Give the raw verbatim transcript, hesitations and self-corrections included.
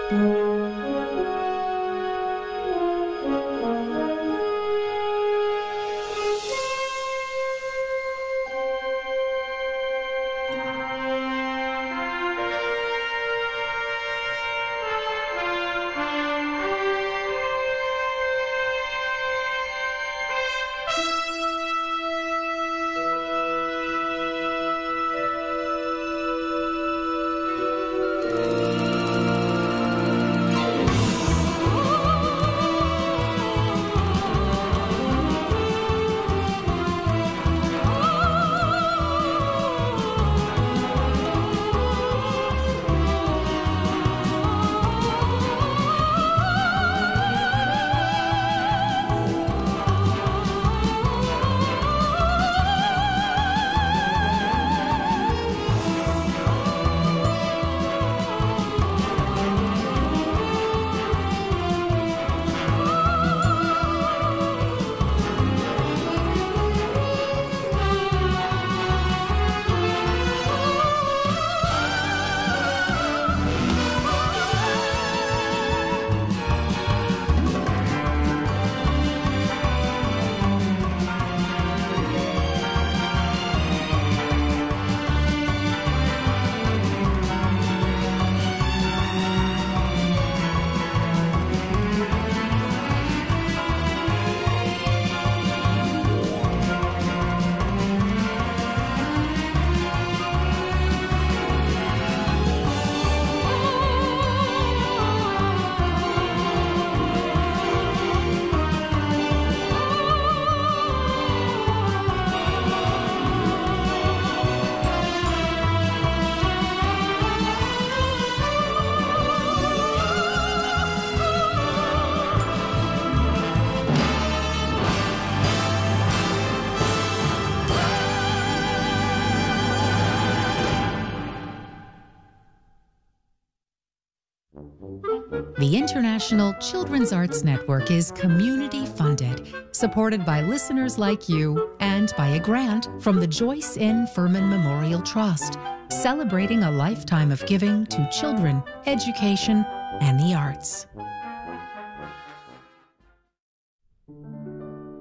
The International Children's Arts Network is community-funded, supported by listeners like you, and by a grant from the Joyce N. Furman Memorial Trust, celebrating a lifetime of giving to children, education, and the arts.